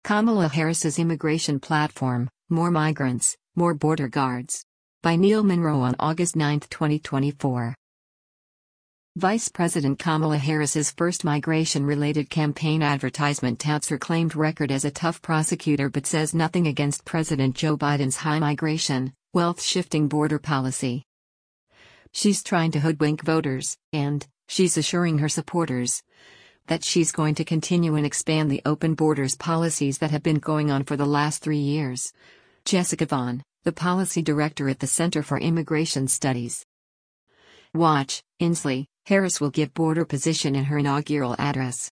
Kamala Harris's Immigration Platform, More Migrants, More Border Guards. By Neil Monroe on August 9, 2024. Vice President Kamala Harris's first migration-related campaign advertisement touts her claimed record as a tough prosecutor but says nothing against President Joe Biden's high migration, wealth-shifting border policy. She's trying to hoodwink voters, and she's assuring her supporters that she's going to continue and expand the open borders policies that have been going on for the last 3 years. Jessica Vaughn, the policy director at the Center for Immigration Studies. Watch, Inslee, Harris will give border position in her inaugural address.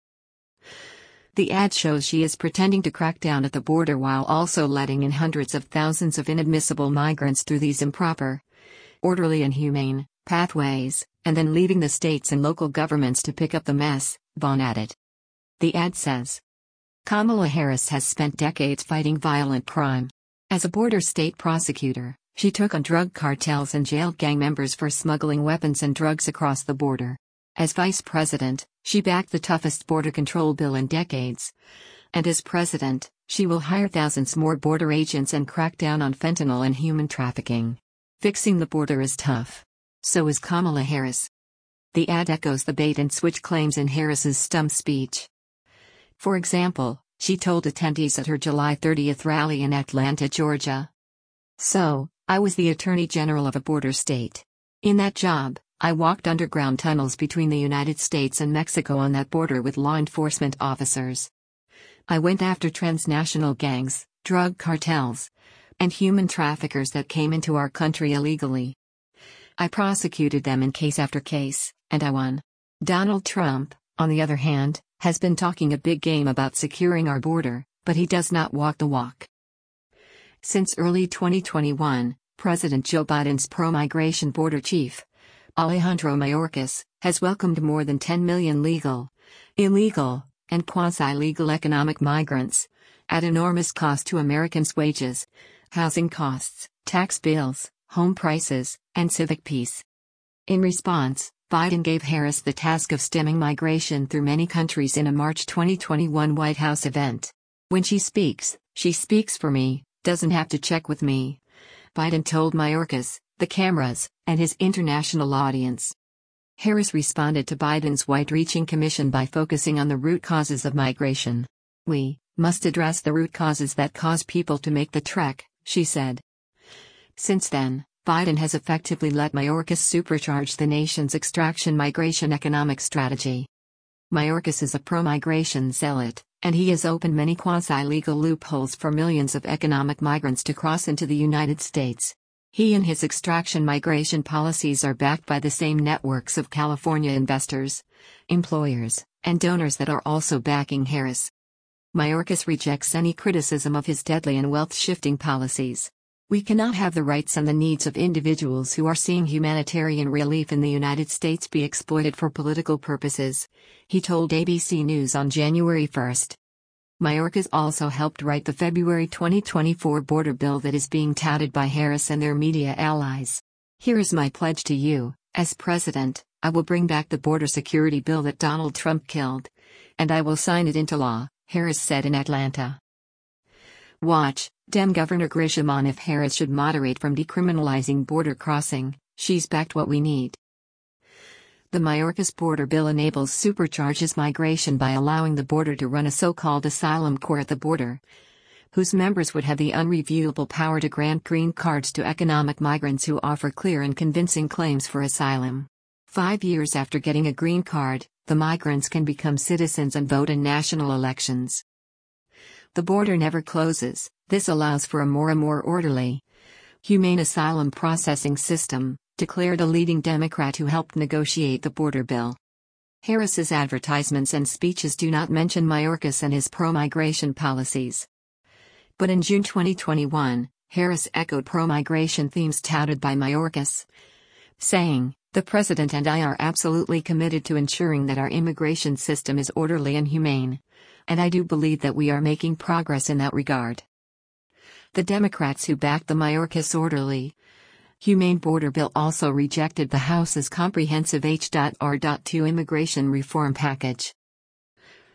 The ad shows she is pretending to crack down at the border while also letting in hundreds of thousands of inadmissible migrants through these improper, orderly and humane pathways, and then leaving the states and local governments to pick up the mess, Vaughn added. The ad says, Kamala Harris has spent decades fighting violent crime. As a border state prosecutor, she took on drug cartels and jailed gang members for smuggling weapons and drugs across the border. As vice president, she backed the toughest border control bill in decades. And as president, she will hire thousands more border agents and crack down on fentanyl and human trafficking. Fixing the border is tough. So is Kamala Harris. The ad echoes the bait-and-switch claims in Harris's stump speech. For example, she told attendees at her July 30th rally in Atlanta, Georgia. So, I was the Attorney General of a border state. In that job, I walked underground tunnels between the United States and Mexico on that border with law enforcement officers. I went after transnational gangs, drug cartels, and human traffickers that came into our country illegally. I prosecuted them in case after case, and I won. Donald Trump, on the other hand, has been talking a big game about securing our border, but he does not walk the walk. Since early 2021, President Joe Biden's pro-migration border chief, Alejandro Mayorkas, has welcomed more than 10 million legal, illegal, and quasi-legal economic migrants, at enormous cost to Americans' wages, housing costs, tax bills, home prices, and civic peace. In response, Biden gave Harris the task of stemming migration through many countries in a March 2021 White House event. When she speaks for me, doesn't have to check with me, Biden told Mayorkas, the cameras, and his international audience. Harris responded to Biden's wide-reaching commission by focusing on the root causes of migration. We must address the root causes that cause people to make the trek, she said. Since then, Biden has effectively let Mayorkas supercharge the nation's extraction-migration economic strategy. Mayorkas is a pro-migration zealot, and he has opened many quasi-legal loopholes for millions of economic migrants to cross into the United States. He and his extraction-migration policies are backed by the same networks of California investors, employers, and donors that are also backing Harris. Mayorkas rejects any criticism of his deadly and wealth-shifting policies. We cannot have the rights and the needs of individuals who are seeing humanitarian relief in the United States be exploited for political purposes, he told ABC News on January 1. Mayorkas also helped write the February 2024 border bill that is being touted by Harris and their media allies. Here is my pledge to you, as president, I will bring back the border security bill that Donald Trump killed. And I will sign it into law, Harris said in Atlanta. Watch, Dem Governor Grisham on if Harris should moderate from decriminalizing border crossing. She's backed what we need. The Mayorkas border bill enables supercharges migration by allowing the border to run a so-called asylum corps at the border, whose members would have the unreviewable power to grant green cards to economic migrants who offer clear and convincing claims for asylum. 5 years after getting a green card, the migrants can become citizens and vote in national elections. The border never closes. This allows for a more orderly, humane asylum processing system, declared a leading Democrat who helped negotiate the border bill. Harris's advertisements and speeches do not mention Mayorkas and his pro-migration policies. But in June 2021, Harris echoed pro-migration themes touted by Mayorkas, saying, "The President and I are absolutely committed to ensuring that our immigration system is orderly and humane. And I do believe that we are making progress in that regard." The Democrats who backed the Mayorkas orderly, humane border bill also rejected the House's comprehensive H.R.2 immigration reform package.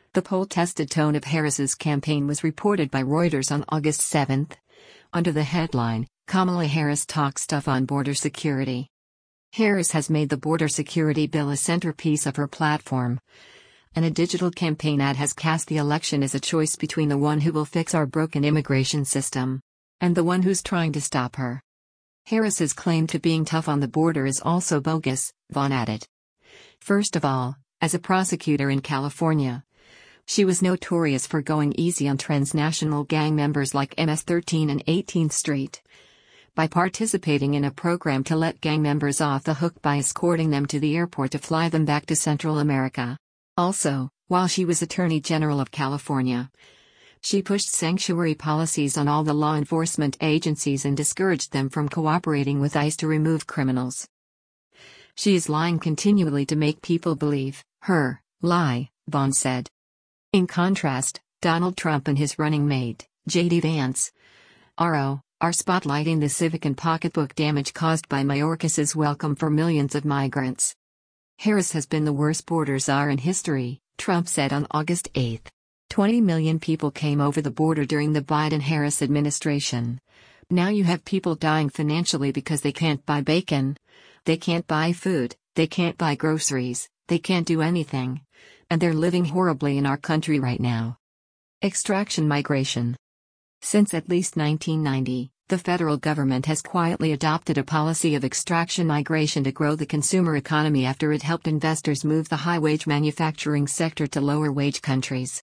The poll-tested tone of Harris's campaign was reported by Reuters on August 7. Under the headline, Kamala Harris talks tough on border security. Harris has made the border security bill a centerpiece of her platform. And a digital campaign ad has cast the election as a choice between the one who will fix our broken immigration system and the one who's trying to stop her. Harris's claim to being tough on the border is also bogus, Vaughn added. First of all, as a prosecutor in California, she was notorious for going easy on transnational gang members like MS-13 and 18th Street. By participating in a program to let gang members off the hook by escorting them to the airport to fly them back to Central America. Also, while she was Attorney General of California, she pushed sanctuary policies on all the law enforcement agencies and discouraged them from cooperating with ICE to remove criminals. She is lying continually to make people believe her lie, Vaughn said. In contrast, Donald Trump and his running mate, J.D. Vance, RO, are spotlighting the civic and pocketbook damage caused by Mayorkas's welcome for millions of migrants. Harris has been the worst border czar in history, Trump said on August 8. 20 million people came over the border during the Biden-Harris administration. Now you have people dying financially because they can't buy bacon. They can't buy food, they can't buy groceries, they can't do anything. And they're living horribly in our country right now. Extraction migration. Since at least 1990, the federal government has quietly adopted a policy of extraction migration to grow the consumer economy after it helped investors move the high-wage manufacturing sector to lower-wage countries.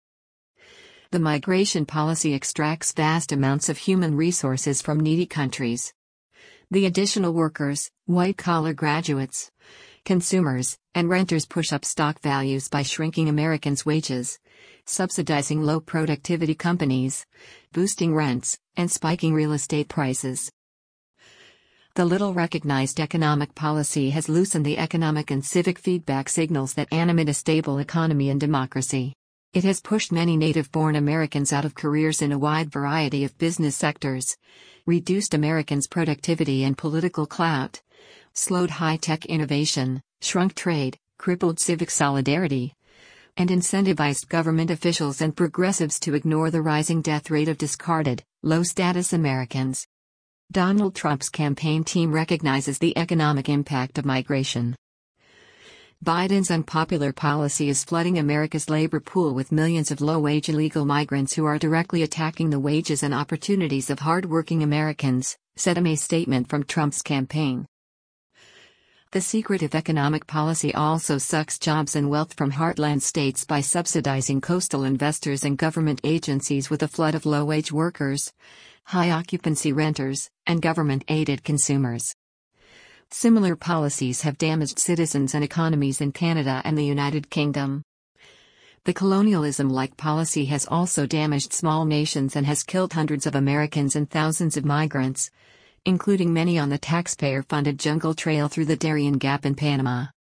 The migration policy extracts vast amounts of human resources from needy countries. The additional workers, white-collar graduates, consumers, and renters push up stock values by shrinking Americans' wages, subsidizing low-productivity companies, boosting rents, and spiking real estate prices. The little-recognized economic policy has loosened the economic and civic feedback signals that animate a stable economy and democracy. It has pushed many native-born Americans out of careers in a wide variety of business sectors, reduced Americans' productivity and political clout, slowed high-tech innovation, shrunk trade, crippled civic solidarity, and incentivized government officials and progressives to ignore the rising death rate of discarded, low-status Americans. Donald Trump's campaign team recognizes the economic impact of migration. Biden's unpopular policy is flooding America's labor pool with millions of low-wage illegal migrants who are directly attacking the wages and opportunities of hard-working Americans, said a May statement from Trump's campaign. The secretive economic policy also sucks jobs and wealth from heartland states by subsidizing coastal investors and government agencies with a flood of low-wage workers, high-occupancy renters, and government-aided consumers. Similar policies have damaged citizens and economies in Canada and the United Kingdom. The colonialism-like policy has also damaged small nations and has killed hundreds of Americans and thousands of migrants, including many on the taxpayer-funded Jungle Trail through the Darien Gap in Panama.